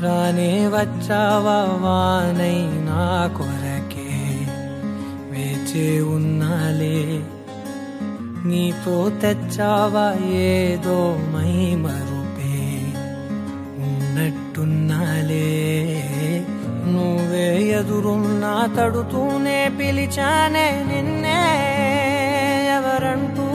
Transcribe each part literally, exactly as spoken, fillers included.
రానే వచ్చావా వానై నా కొరకే వేచి ఉన్నాలే నీతో తెచ్చావా ఏదో మై మరుపే ఉన్నట్టున్నాలే నువ్వే ఎదురున్నా తడుతూనే పిలిచానే నిన్నే ఎవరంటూ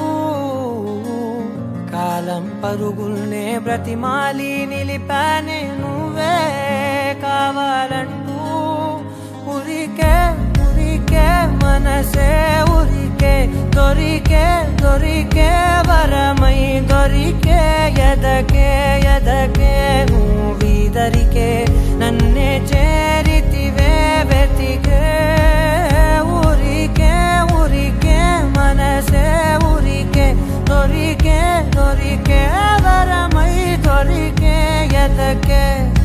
కాలం పరుగుల్నే బ్రతిమాలి నిలిపానే నువ్వే కావాలంటూ ఉరికే ఉరికే మనసే ఉరికే దొరికే దొరికే వరమై దొరికే ఎదకే ఎదకే నువ్విదరికే నన్నే చేరితివే వెతికే ఉరికే ఉరికే మనసే ఉరికే దొరికే దొరికే వరమై దొరికే ఎదకే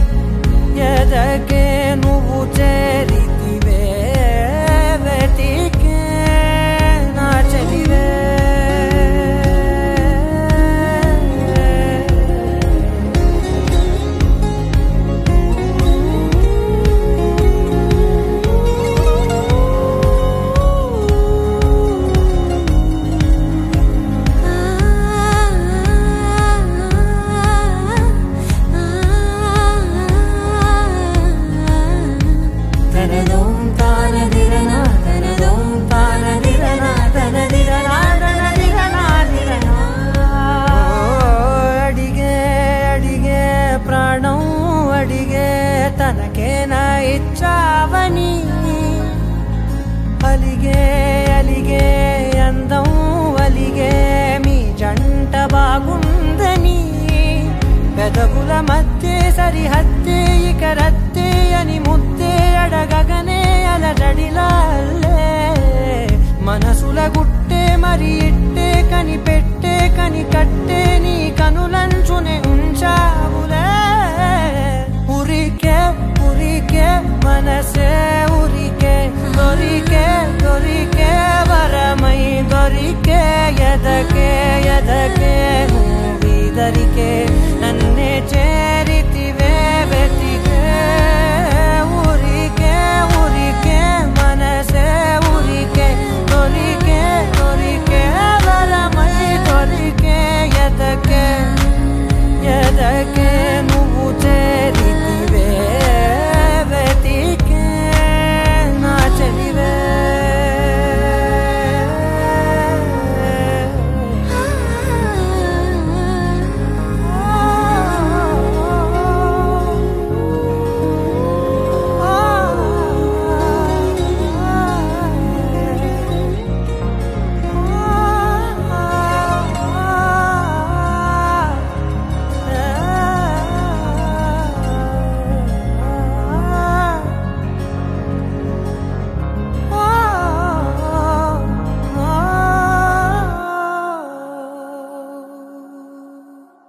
ఎదకే నువ్వు చేరితివే వెతికే నా చెలివే తనకేనా ఇచ్చావని అలిగే అలిగే అందం అలిగే మీ జంట బాగుందని పెదవుల మధ్య సరిహద్దే ఇక రద్దే అని ముద్దే అడగగనే అలజడిలాలే మనసుల గుట్టే మరి ఇట్టే కని పెట్టే కని కట్టే నీ కనులంచునే ఉంచావులే ఉరికే ఉరికే మనసే ఉరికే దొరికే దొరికే వరమై దొరికే ఎదకే ఎదకే నువ్విదరికే నన్నే చేరితివే వెతికే ఉరికే ఉరికే మనసే ఉరికే దొరికే దొరికే వరమై దొరికే ఎదకే ఎదకే